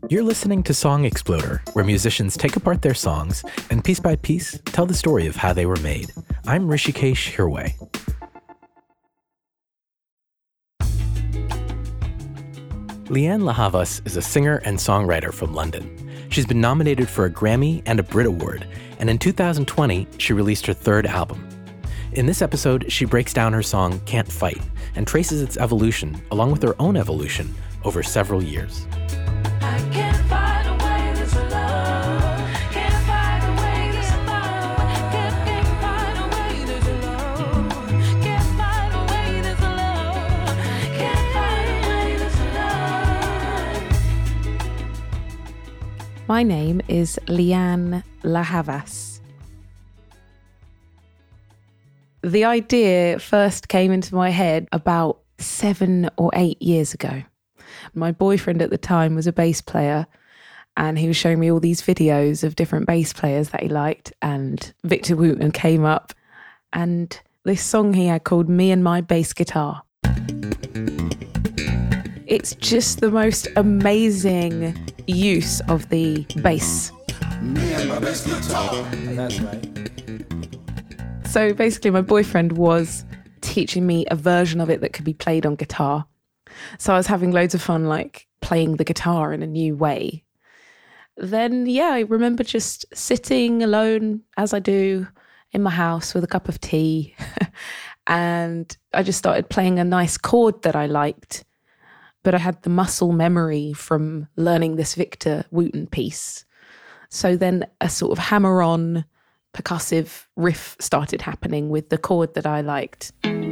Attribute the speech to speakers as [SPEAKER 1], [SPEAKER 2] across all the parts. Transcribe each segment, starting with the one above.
[SPEAKER 1] You're listening to Song Exploder, where musicians take apart their songs and piece by piece tell the story of how they were made. I'm Rishikesh Hirway. Lianne La Havas is a singer and songwriter from London. She's been nominated for a Grammy and a Brit Award, and in 2020, she released her third album. In this episode, she breaks down her song Can't Fight and traces its evolution, along with her own evolution, over several years.
[SPEAKER 2] My name is Lianne La Havas. The idea first came into my head about 7 or 8 years ago. My boyfriend at the time was a bass player, and he was showing me all these videos of different bass players that he liked, and Victor Wooten came up, and this song he had called Me and My Bass Guitar. It's just the most amazing use of the bass. Me and my bass guitar. That's right. So basically my boyfriend was teaching me a version of it that could be played on guitar. So I was having loads of fun, like playing the guitar in a new way. Then, I remember just sitting alone, as I do, in my house with a cup of tea. And I just started playing a nice chord that I liked. But I had the muscle memory from learning this Victor Wooten piece. So then a sort of hammer-on percussive riff started happening with the chord that I liked.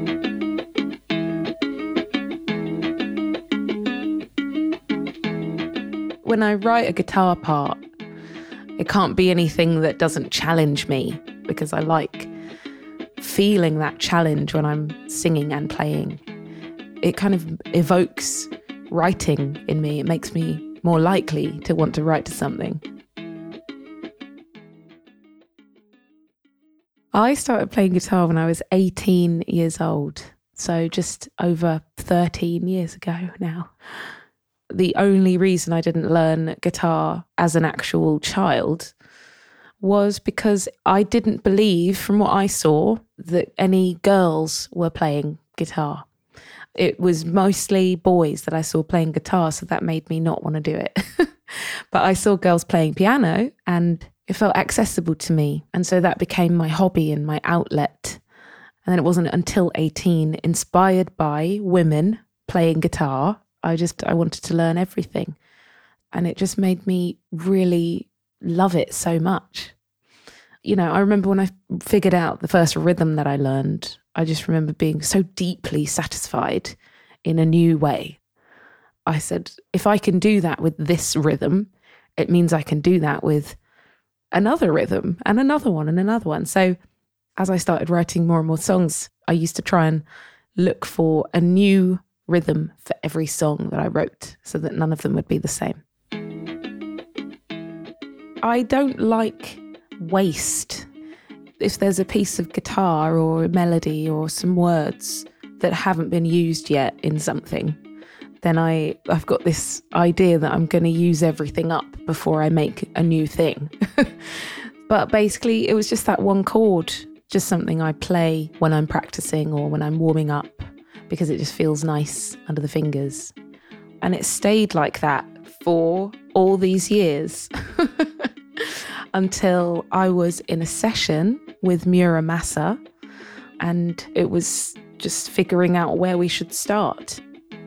[SPEAKER 2] When I write a guitar part, it can't be anything that doesn't challenge me, because I like feeling that challenge when I'm singing and playing. It kind of evokes writing in me. It makes me more likely to want to write to something. I started playing guitar when I was 18 years old, so just over 13 years ago now. The only reason I didn't learn guitar as an actual child was because I didn't believe, from what I saw, that any girls were playing guitar. It was mostly boys that I saw playing guitar, so that made me not want to do it. But I saw girls playing piano and it felt accessible to me. And so that became my hobby and my outlet. And then it wasn't until 18, inspired by women playing guitar, I wanted to learn everything. And it just made me really love it so much. I remember when I figured out the first rhythm that I learned, I just remember being so deeply satisfied in a new way. I said, if I can do that with this rhythm, it means I can do that with another rhythm and another one and another one. So as I started writing more and more songs, I used to try and look for a new rhythm for every song that I wrote so that none of them would be the same. I don't like waste. If there's a piece of guitar or a melody or some words that haven't been used yet in something, then I've got this idea that I'm going to use everything up before I make a new thing. But basically, it was just that one chord, just something I play when I'm practicing or when I'm warming up, because it just feels nice under the fingers. And it stayed like that for all these years. Until I was in a session with Mura Massa, and it was just figuring out where we should start.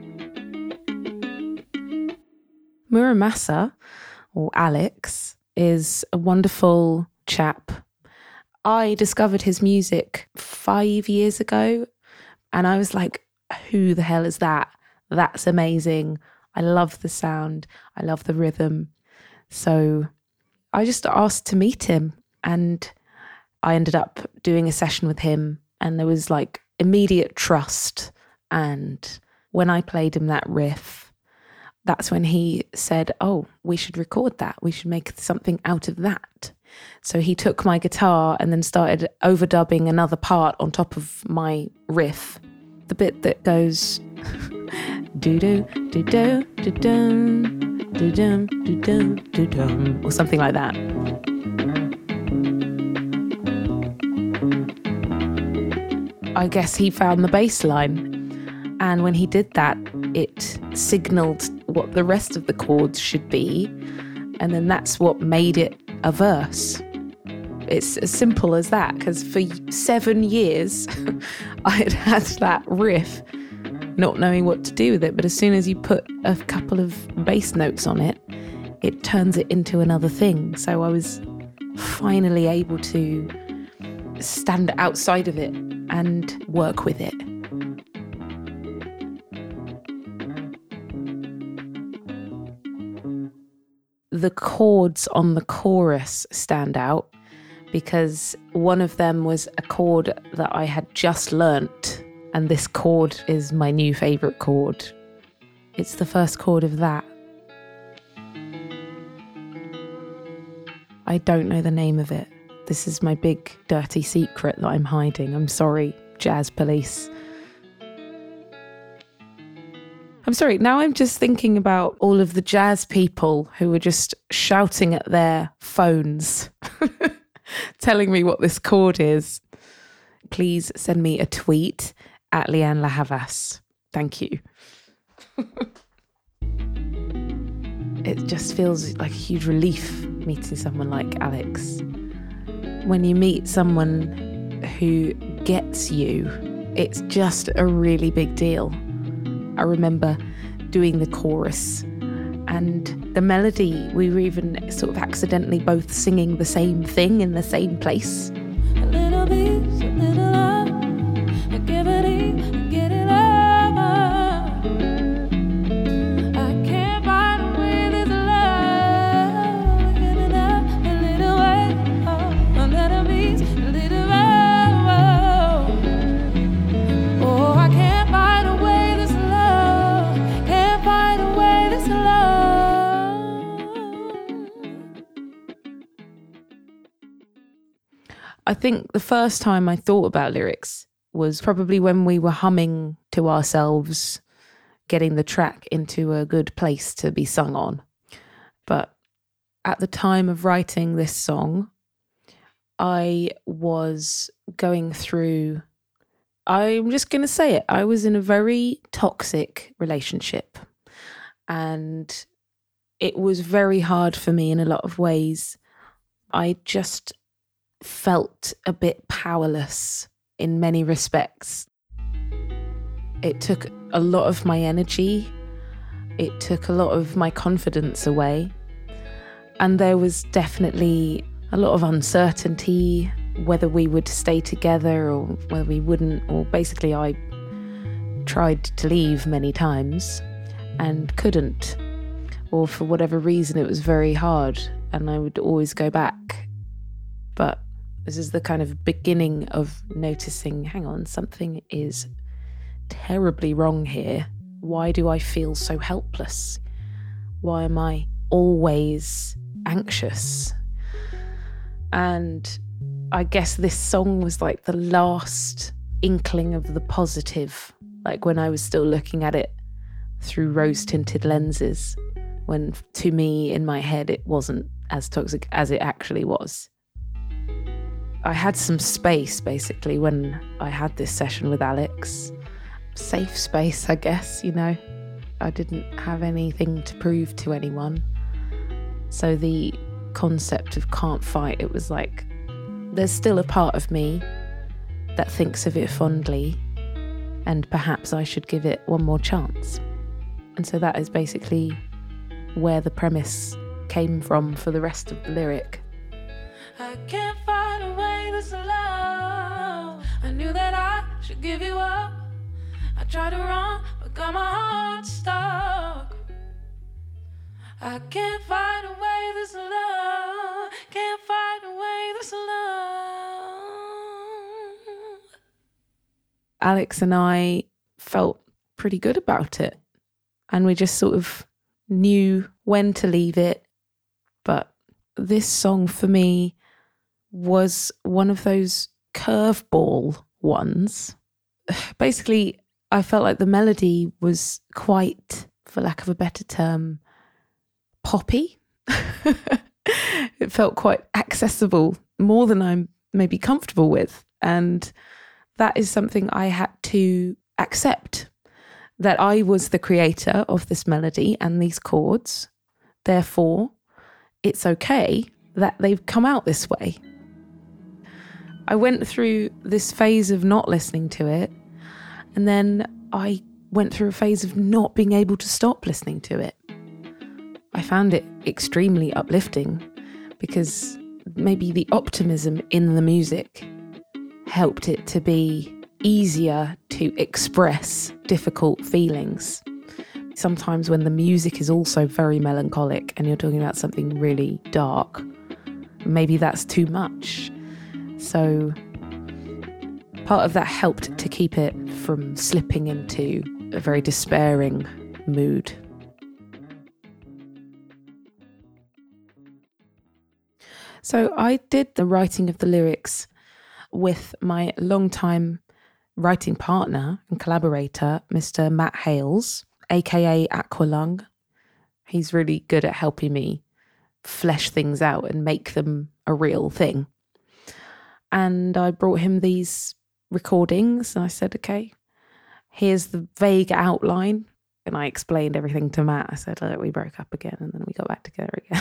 [SPEAKER 2] Mura Massa, or Alex, is a wonderful chap. I discovered his music 5 years ago, and I was like, who the hell is that? That's amazing. I love the sound. I love the rhythm. So I just asked to meet him, and I ended up doing a session with him, and there was like immediate trust. And when I played him that riff, that's when he said, oh, we should record that. We should make something out of that. So he took my guitar and then started overdubbing another part on top of my riff. The bit that goes do do do do do do do-dum, do-dum, do-dum, or something like that. I guess he found the bass line. And when he did that, it signaled what the rest of the chords should be. And then that's what made it a verse. It's as simple as that, because for 7 years, I had that riff, not knowing what to do with it. But as soon as you put a couple of bass notes on it, it turns it into another thing. So I was finally able to stand outside of it and work with it. The chords on the chorus stand out because one of them was a chord that I had just learnt, and this chord is my new favourite chord. It's the first chord of that. I don't know the name of it. This is my big dirty secret that I'm hiding. I'm sorry, Jazz Police. I'm sorry, now I'm just thinking about all of the jazz people who were just shouting at their phones, telling me what this chord is. Please send me a tweet at Lianne La Havas. Thank you. It just feels like a huge relief meeting someone like Alex. When you meet someone who gets you, it's just a really big deal. I remember doing the chorus and the melody, we were even sort of accidentally both singing the same thing in the same place. A little bit, a little love, give it, get it over. I can't find a way this love, get it up, a little way, oh, a little bit, a little love. Oh, I can't find a way this love, can't find a way this love. I think the first time I thought about lyrics was probably when we were humming to ourselves, getting the track into a good place to be sung on. But at the time of writing this song, I was going through, I'm just going to say it, I was in a very toxic relationship. And it was very hard for me in a lot of ways. I just felt a bit powerless in many respects. It took a lot of my energy. It took a lot of my confidence away. And there was definitely a lot of uncertainty whether we would stay together or whether we wouldn't. Or basically I tried to leave many times and couldn't. Or for whatever reason it was very hard and I would always go back. But this is the kind of beginning of noticing, hang on, something is terribly wrong here. Why do I feel so helpless? Why am I always anxious? And I guess this song was like the last inkling of the positive, like when I was still looking at it through rose-tinted lenses, when to me in my head it wasn't as toxic as it actually was. I had some space basically when I had this session with Alex. Safe space, I guess, you know. I didn't have anything to prove to anyone. So the concept of can't fight, it was like, there's still a part of me that thinks of it fondly and perhaps I should give it one more chance. And so that is basically where the premise came from for the rest of the lyric. I can't find a way this love. I knew that I should give you up. I tried to run, but got my heart stuck. I can't find a way this love. Can't find a way this love. Alex and I felt pretty good about it. And we just sort of knew when to leave it. But this song for me was one of those curveball ones. Basically, I felt like the melody was quite, for lack of a better term, poppy. It felt quite accessible, more than I'm maybe comfortable with. And that is something I had to accept, that I was the creator of this melody and these chords. Therefore, it's okay that they've come out this way. I went through this phase of not listening to it, and then I went through a phase of not being able to stop listening to it. I found it extremely uplifting because maybe the optimism in the music helped it to be easier to express difficult feelings. Sometimes when the music is also very melancholic and you're talking about something really dark, maybe that's too much. So part of that helped to keep it from slipping into a very despairing mood. So I did the writing of the lyrics with my longtime writing partner and collaborator, Mr. Matt Hales, aka Aqualung. He's really good at helping me flesh things out and make them a real thing. And I brought him these recordings and I said, okay, here's the vague outline. And I explained everything to Matt. I said, look, we broke up again and then we got back together again.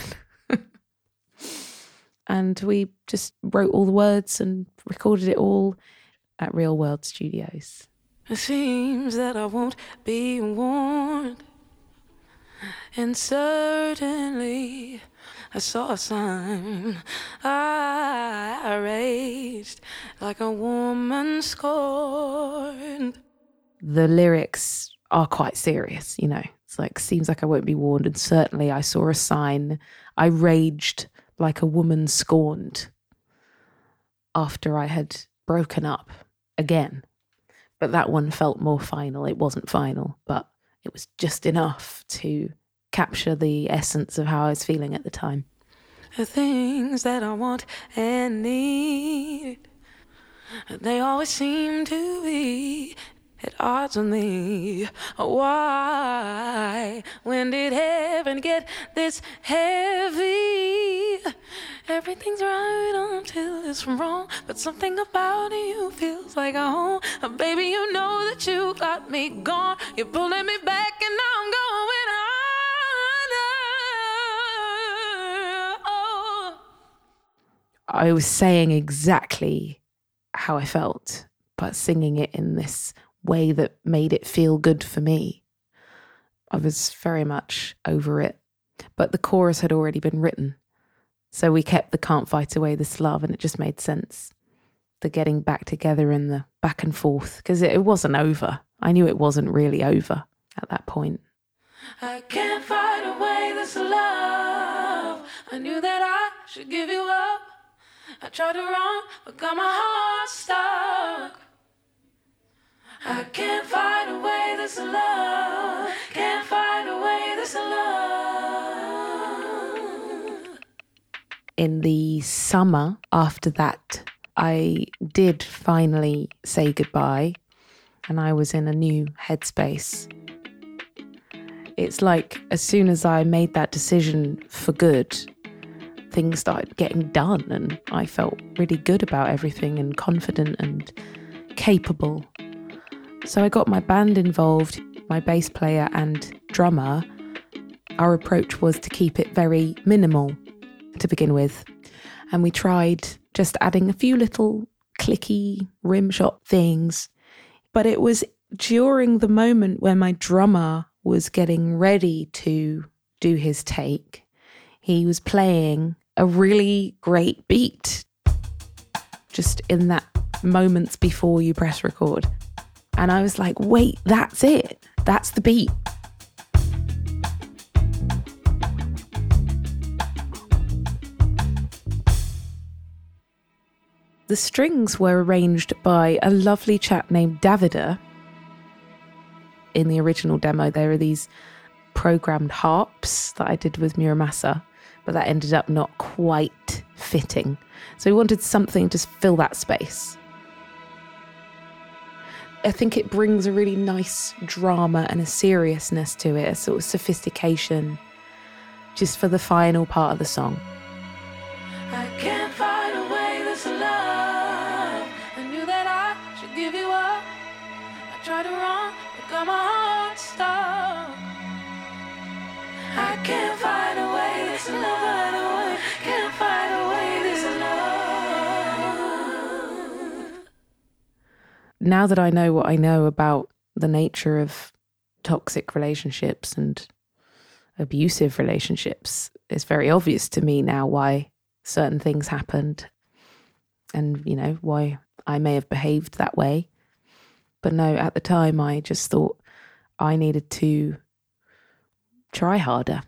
[SPEAKER 2] And we just wrote all the words and recorded it all at Real World Studios.
[SPEAKER 3] It seems that I won't be warned. And certainly I saw a sign. I raged like a woman scorned.
[SPEAKER 2] The lyrics are quite serious, you know. It's like, seems like I won't be warned. And certainly I saw a sign. I raged like a woman scorned after I had broken up again. But that one felt more final. It wasn't final, but it was just enough to capture the essence of how I was feeling at the time.
[SPEAKER 3] The things that I want and need, they always seem to be at odds with me. Why? When did heaven get this heavy? Everything's right until it's wrong, but something about you feels like a home. Baby, you know that you got me gone. You're pulling me back and now I'm going under. Oh.
[SPEAKER 2] I was saying exactly how I felt, but singing it in this way that made it feel good for me. I was very much over it, but the chorus had already been written. So we kept the can't fight away this love, and it just made sense. The getting back together and the back and forth, because it wasn't over. I knew it wasn't really over at that point.
[SPEAKER 3] I can't fight away this love. I knew that I should give you up. I tried to run, but got my heart stuck. I can't fight away this love. Can't fight away this love.
[SPEAKER 2] In the summer after that, I did finally say goodbye, and I was in a new headspace. It's like as soon as I made that decision for good, things started getting done, and I felt really good about everything and confident and capable. So I got my band involved, my bass player and drummer. Our approach was to keep it very minimal to begin with. And we tried just adding a few little clicky rim shot things. But it was during the moment when my drummer was getting ready to do his take, he was playing a really great beat just in that moments before you press record. And I was like, wait, that's it. That's the beat. The strings were arranged by a lovely chap named Davida. In the original demo, there are these programmed harps that I did with Muramasa, but that ended up not quite fitting. So we wanted something to fill that space. I think it brings a really nice drama and a seriousness to it, a sort of sophistication just for the final part of the song.
[SPEAKER 3] I can't fight away this love. I knew that I should give you up. I tried to run, but got my heart stuck. I can't fight away this love. Can't fight away this love.
[SPEAKER 2] Now that I know what I know about the nature of toxic relationships and abusive relationships, it's very obvious to me now why certain things happened and, you know, why I may have behaved that way. But no, at the time, I just thought I needed to try harder.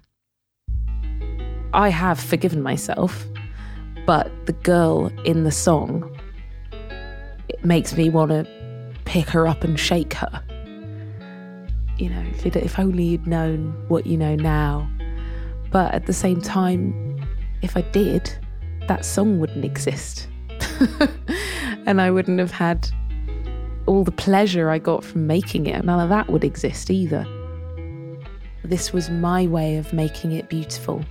[SPEAKER 2] I have forgiven myself, but the girl in the song, it makes me want to pick her up and shake her. You know, if only you'd known what you know now. But at the same time, if I did, that song wouldn't exist. And I wouldn't have had all the pleasure I got from making it. None of that would exist either. This was my way of making it beautiful.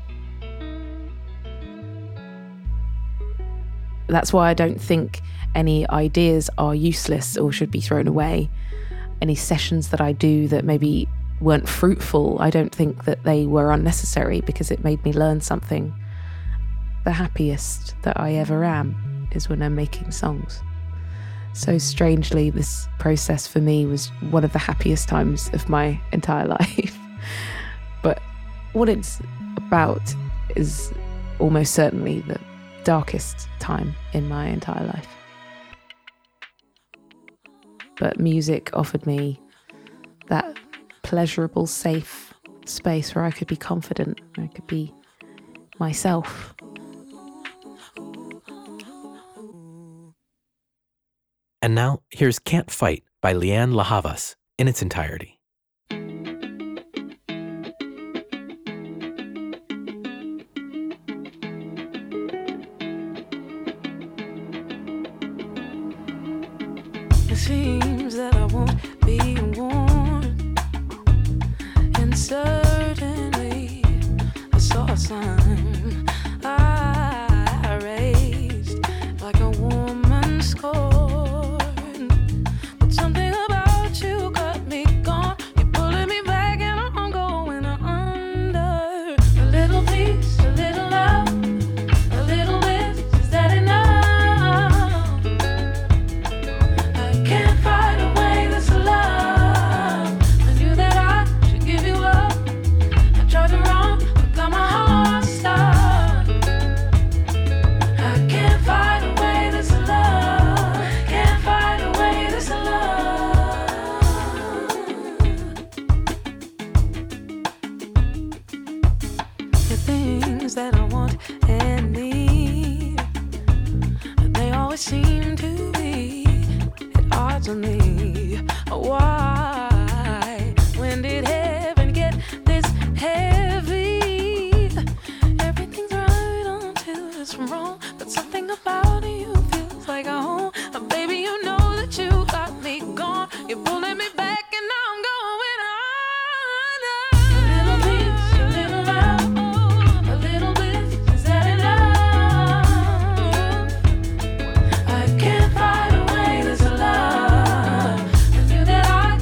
[SPEAKER 2] That's why I don't think any ideas are useless or should be thrown away. Any sessions that I do that maybe weren't fruitful, I don't think that they were unnecessary because it made me learn something. The happiest that I ever am is when I'm making songs. So strangely, this process for me was one of the happiest times of my entire life. But what it's about is almost certainly the darkest time in my entire life. But music offered me that pleasurable, safe space where I could be confident, where I could be myself.
[SPEAKER 1] And now, here's Can't Fight by Lianne La Havas in its entirety.
[SPEAKER 3] It seems that I won't be warned, and certainly I saw a sign I raised like a woman scorned. But something about you got me gone. You're pulling me back and I'm going under. A little peace, a little love, a little bliss, is that enough? Can't fight away this love. I knew that I should give you up. I tried to run, but got my heart stuck. I can't fight away this love. Can't fight away this love. The things that I want and need, they always seem to be odds on me. Why? When did heaven get this heavy? Everything's right until it's wrong, but something about you feels like a home. Baby, you know that you got me gone. You're pulling me back and now I'm going under. A little peace, a little love, a little bliss, is that enough? I can't fight away this love. I knew that I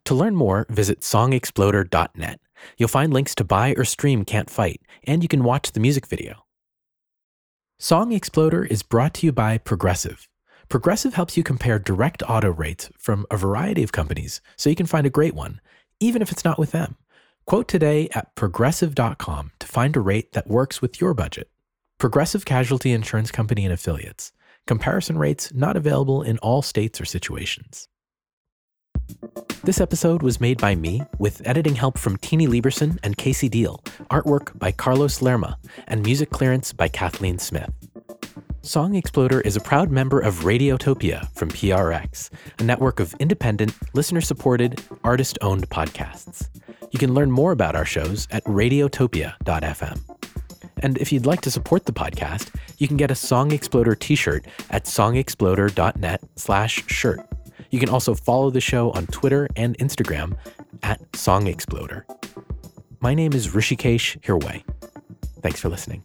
[SPEAKER 1] To learn more, visit songexploder.net. You'll find links to buy or stream Can't Fight, and you can watch the music video. Song Exploder is brought to you by Progressive. Progressive helps you compare direct auto rates from a variety of companies so you can find a great one, even if it's not with them. Quote today at progressive.com to find a rate that works with your budget. Progressive Casualty Insurance Company and Affiliates. Comparison rates not available in all states or situations. This episode was made by me with editing help from Teeny Lieberson and Casey Deal, artwork by Carlos Lerma, and music clearance by Kathleen Smith. Song Exploder is a proud member of Radiotopia from PRX, a network of independent, listener-supported, artist-owned podcasts. You can learn more about our shows at radiotopia.fm. And if you'd like to support the podcast, you can get a Song Exploder t-shirt at songexploder.net/shirt. You can also follow the show on Twitter and Instagram at Song Exploder. My name is Rishikesh Hirway. Thanks for listening.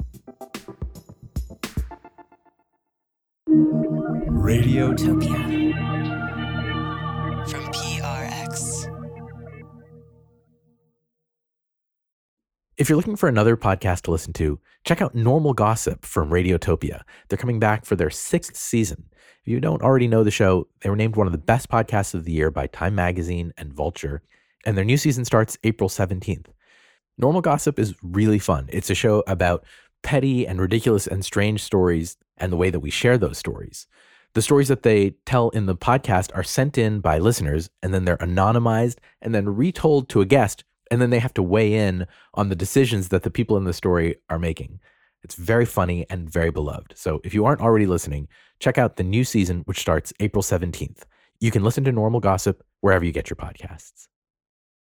[SPEAKER 4] Radiotopia from PRX.
[SPEAKER 1] If you're looking for another podcast to listen to, check out Normal Gossip from Radiotopia. They're coming back for their 6th season. If you don't already know the show, they were named one of the best podcasts of the year by Time Magazine and Vulture, and their new season starts April 17th. Normal Gossip is really fun. It's a show about petty and ridiculous and strange stories and the way that we share those stories. The stories that they tell in the podcast are sent in by listeners, and then they're anonymized and then retold to a guest, and then they have to weigh in on the decisions that the people in the story are making. It's very funny and very beloved. So if you aren't already listening, check out the new season, which starts April 17th. You can listen to Normal Gossip wherever you get your podcasts.